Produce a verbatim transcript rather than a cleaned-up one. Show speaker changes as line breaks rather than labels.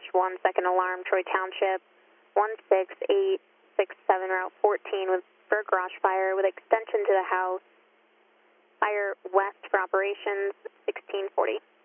one second alarm, Troy Township, one six eight six seven, Route fourteen with for garage fire with extension to the house. Fire west for operations, sixteen forty.